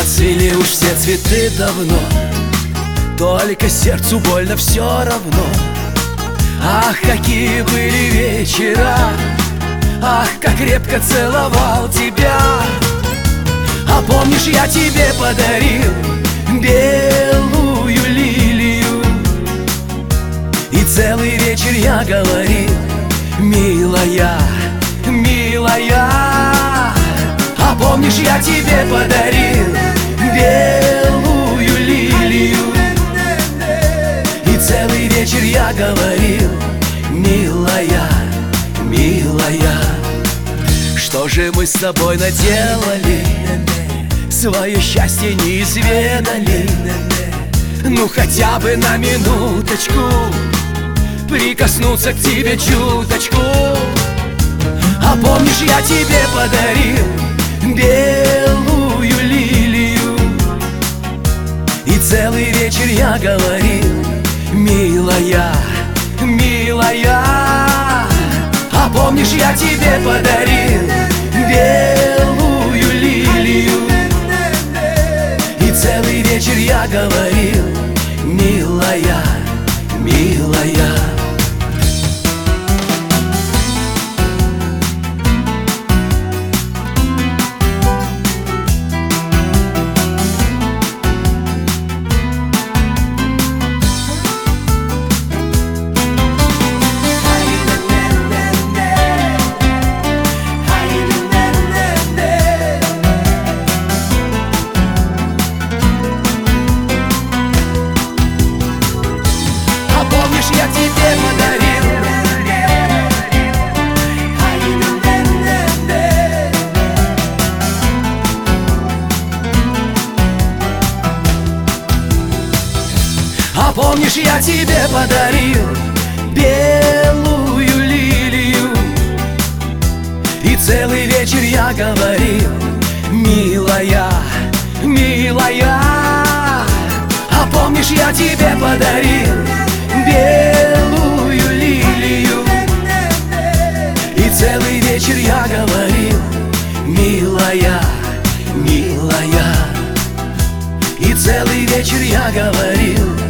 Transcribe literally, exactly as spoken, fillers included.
Расцвели уж все цветы давно, только сердцу больно все равно. Ах, какие были вечера, ах, как крепко целовал тебя. А помнишь, я тебе подарил белую лилию, и целый вечер я говорил: милая, милая. А помнишь, я тебе подарил белую лилию, и целый вечер я говорил: милая, милая. Что же мы с тобой наделали? Свое счастье не изведали. Ну хотя бы на минуточку прикоснуться к тебе чуточку. А помнишь, я тебе подарил белую лилию, и целый вечер я говорил: милая, милая. А помнишь, я тебе подарил белую лилию, и целый вечер я говорил: милая, милая. Я тебе подарил. А помнишь, я тебе подарил белую лилию, и целый вечер я говорил: милая, милая. А помнишь, я тебе подарил белую лилию, и целый вечер я говорил: милая, милая. И целый вечер я говорил: